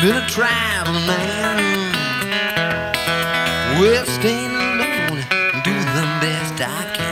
been a traveling man. Well, staying alone, do the best I can.